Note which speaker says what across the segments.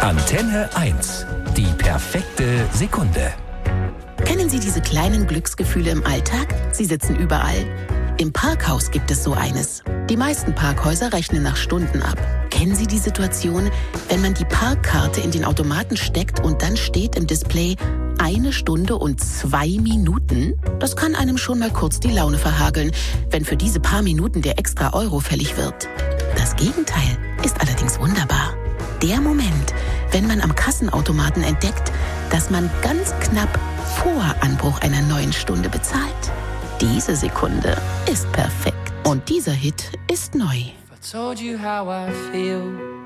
Speaker 1: Antenne 1. Die perfekte Sekunde.
Speaker 2: Kennen Sie diese kleinen Glücksgefühle im Alltag? Sie sitzen überall. Im Parkhaus gibt es so eines. Die meisten Parkhäuser rechnen nach Stunden ab. Kennen Sie die Situation, wenn man die Parkkarte in den Automaten steckt und dann steht im Display 1 Stunde und 2 Minuten? Das kann einem schon mal kurz die Laune verhageln, wenn für diese paar Minuten der extra Euro fällig wird. Das Gegenteil ist allerdings wunderbar. Der Moment, wenn man am Kassenautomaten entdeckt, dass man ganz knapp vor Anbruch einer neuen Stunde bezahlt. Diese Sekunde ist perfekt. Und dieser Hit ist neu.
Speaker 3: If I told you how I feel,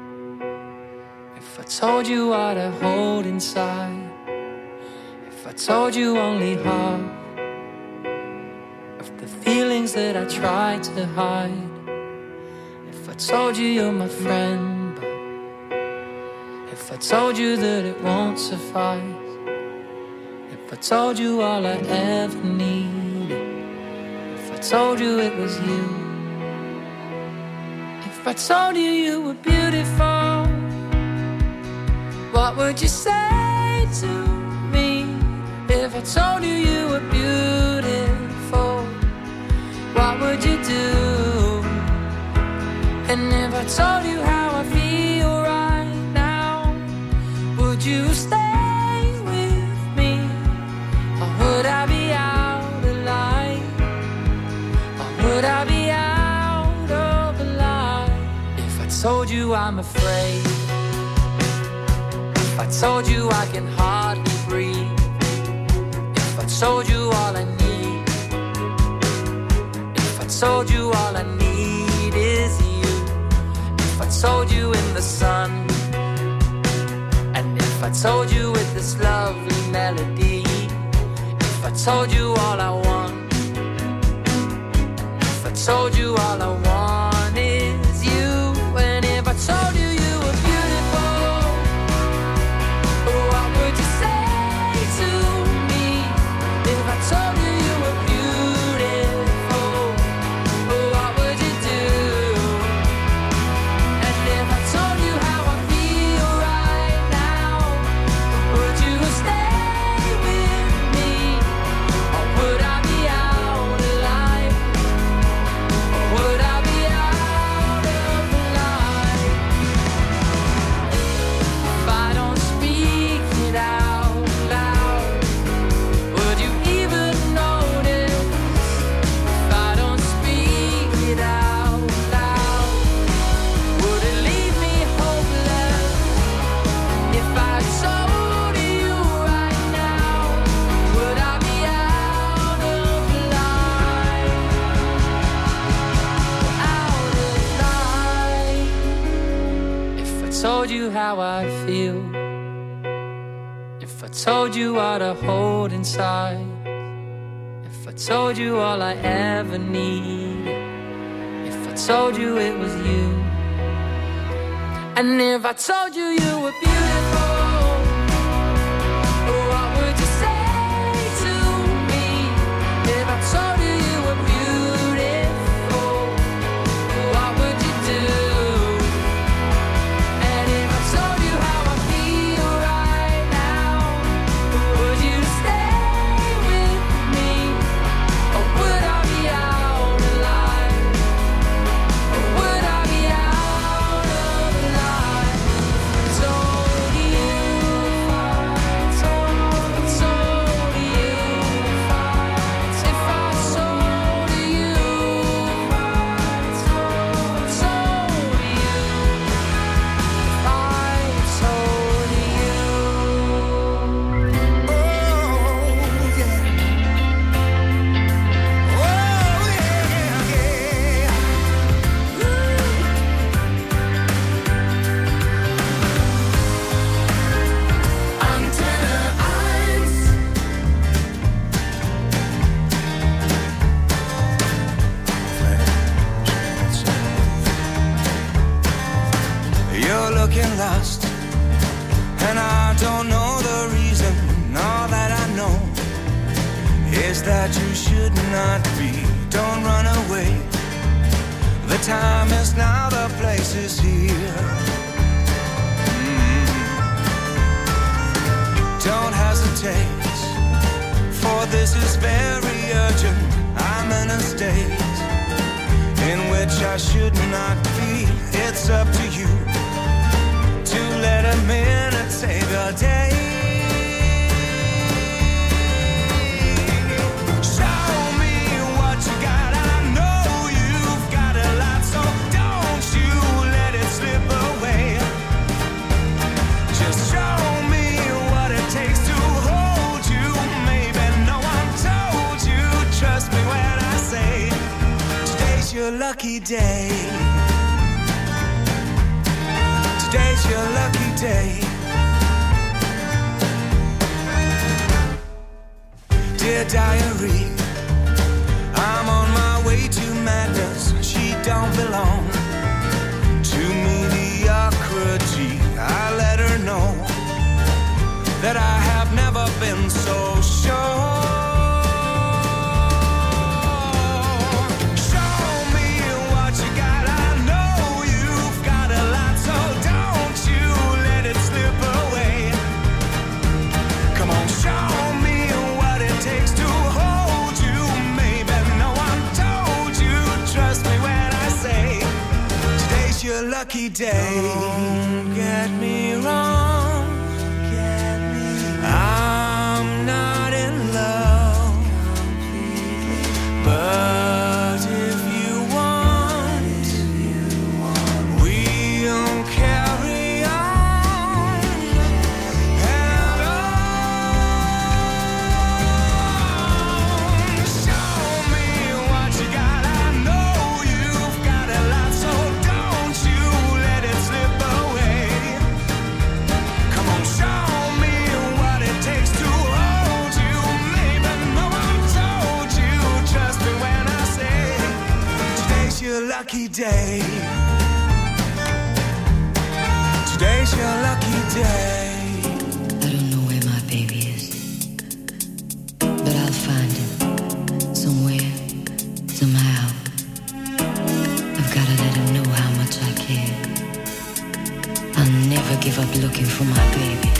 Speaker 3: if I told you what I hold inside, if I told you only half of the feelings that I try to hide, if I told you you're my friend, but if I told you that it won't suffice, if I told you all I ever needed, if I told you it was you, if I told you you were beautiful, what would you say to me? If I told you you were beautiful, what would you do? And if I told you how I feel right now, would you stay with me? Or would I be out of line? Or would I be out of line? If I told you I'm afraid, if I told you I can hardly breathe, if I told you all I need, if I told you all I need is you, if I told you in the sun, and if I told you with this lovely melody, if I told you all I want, if I told you all I want is you, and if I told you you were beautiful, what would you say to me? If I told you you were beautiful, what would you do? And if I told you how I feel right now, would you stay with me? Or would I be out of line? Or would I be out of line? If I don't speak it out loud, would you even notice? If I don't speak it out loud, would it leave me hopeless? If I told you right now, would I be out of line? Out of line. If I told you how I feel, if I told you what I hold inside, if I told you all I ever need, if I told you it was you, and if I told you you were beautiful, what would you say to me? If I told you you were beautiful, what would you do? And if I told you how I feel right now, would you stay with me? Or would I be out of line? Or would I be out of line? I told you, I told you, if I told you, if I told you, if I told you. Antenne 1.
Speaker 4: You're looking lost, and I don't know the reason. All that I know is that you should not be. Don't run away. The time is now, the place is here. takes, for this is very urgent. I'm in a state in which I should not be. It's up to you to let a minute save a day. Show me what you got. I know you've got a lot, so don't you let it slip away. Just show me what it takes to hold you. Maybe no one told you. Trust me when I say today's your lucky day. Today's your lucky day. Dear diary, I'm on my way to madness. She don't belong to mediocrity. I let her know that I have never been so sure. Show me what you got. I know you've got a lot, so don't you let it slip away. Come on, show me what it takes to hold you. Maybe no one told you. Trust me when I say today's your lucky day. Don't get me wrong, I'm not in love, but if you want, we'll carry on and on. Show me what you got. I know you've got a lot, so don't you let it slip away. Come on, show me what it takes to hold you. Maybe no one told you. Trust me when I say today's your lucky day. Today's your lucky day.
Speaker 5: I don't know where my baby is, but I'll find him somewhere, somehow. I've gotta let him know how much I care. I'll never give up looking for my baby.